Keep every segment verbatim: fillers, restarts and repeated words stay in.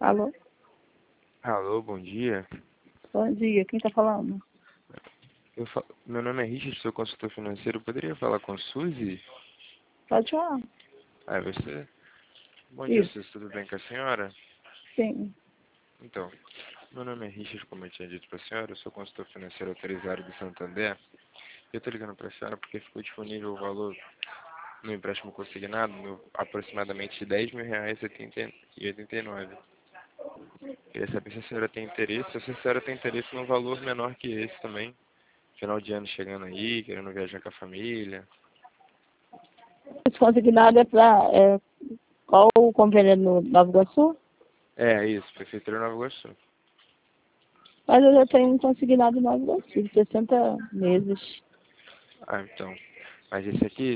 Alô? Alô, bom dia. Bom dia, quem tá falando? Eu fa... Meu nome é Richard, sou consultor financeiro. Eu poderia falar com Suzy? Pode falar. Ah, é você? Bom dia, Isso, Suzy. Tudo bem com a senhora? sim. Então, meu nome é Richard, como eu tinha dito para a senhora. Eu sou consultor financeiro autorizado do Santander. Eu estou ligando para a senhora porque ficou disponível o valor no empréstimo consignado, no, aproximadamente de dez mil reais e oitenta e nove. Queria saber se a senhora tem interesse, ou se a senhora tem interesse num valor menor que esse também. Final de ano chegando aí, querendo viajar com a família. Esse consignado é pra... É, qual o convênio no Nova Iguaçu? É, isso, Prefeitura de Nova Iguaçu. Mas eu já tenho um consignado em Nova Iguaçu, de sessenta meses. Ah, então. Mas esse aqui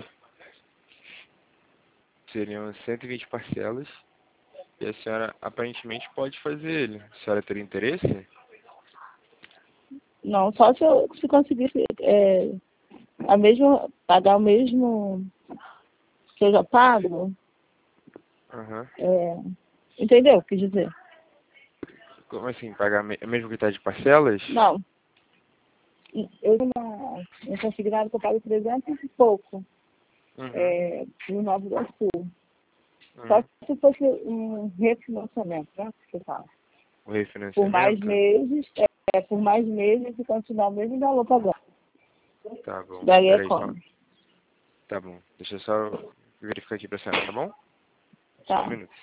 seriam cento e vinte parcelas e a senhora aparentemente pode fazer ele. A senhora teria interesse? Não, só se eu se conseguisse é, a mesma, pagar o mesmo que eu já pago. Aham. É, entendeu? Quer dizer, Como assim? Pagar me- a mesma quantidade de parcelas? não. Eu tenho uma, um consignado que eu pago trezentos e pouco Uhum. é, no Nova Iguaçu. Só Uhum. que se fosse um refinanciamento, né? Que você fala. O Por mais refinanciamento? meses, é, por mais meses e continuar o mesmo valor pagando. Tá bom. Daí é Peraí, só. como? Tá bom. Deixa eu só verificar aqui pra senhora, tá bom? Só um Tá. minuto.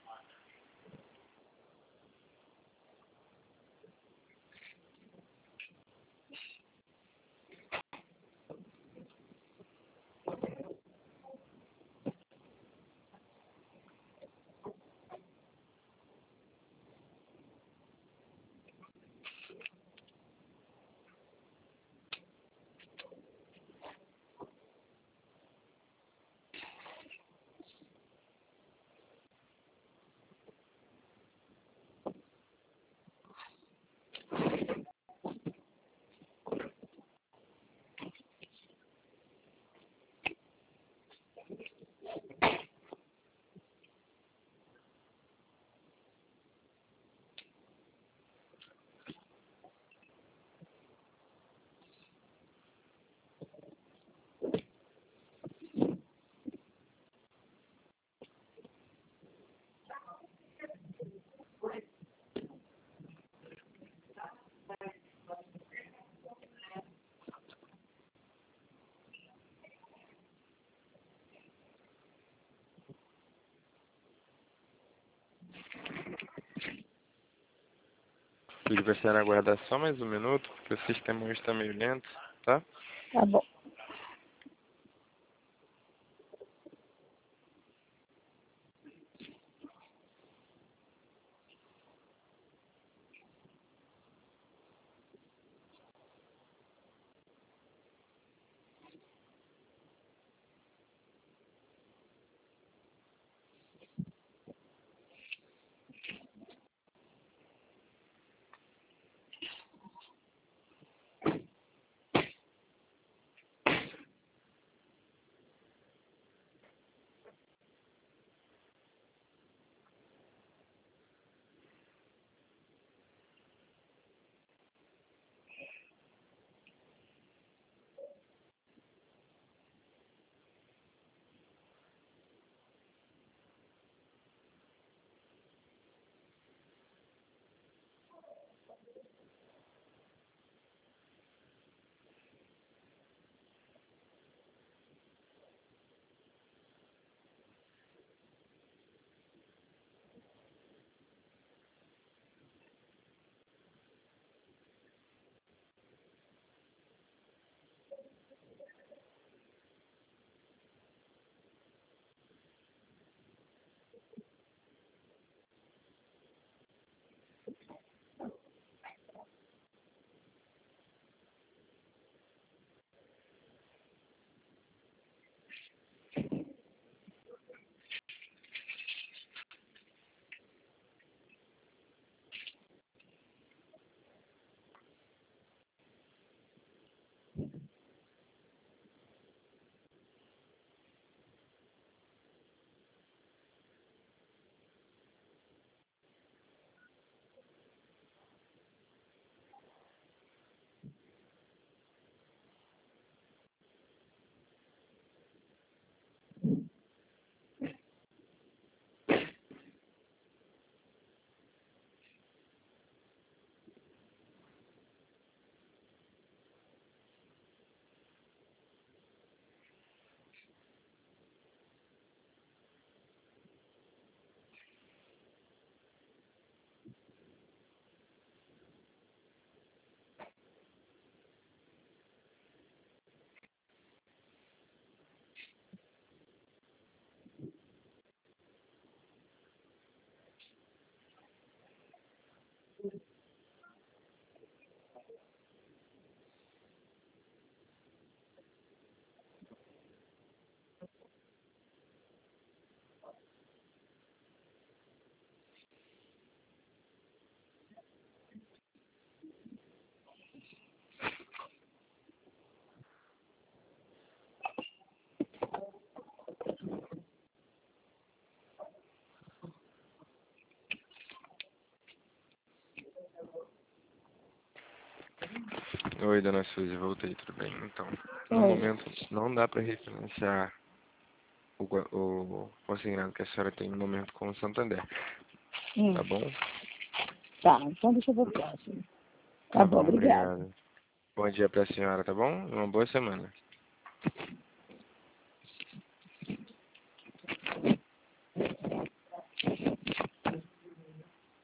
Pedi pra senhora aguardar só mais um minuto, porque o sistema hoje tá meio lento, tá? Tá bom. Oi, dona Suzy, voltei, tudo bem? Então, no Oi. momento não dá para refinanciar o, gua- o consignado que a senhora tem no momento com o Santander, Hum, tá bom? tá, então deixa eu ver o próximo. Tá Tá bom, bom, obrigada. obrigado. Bom dia pra senhora, tá bom? Uma boa semana.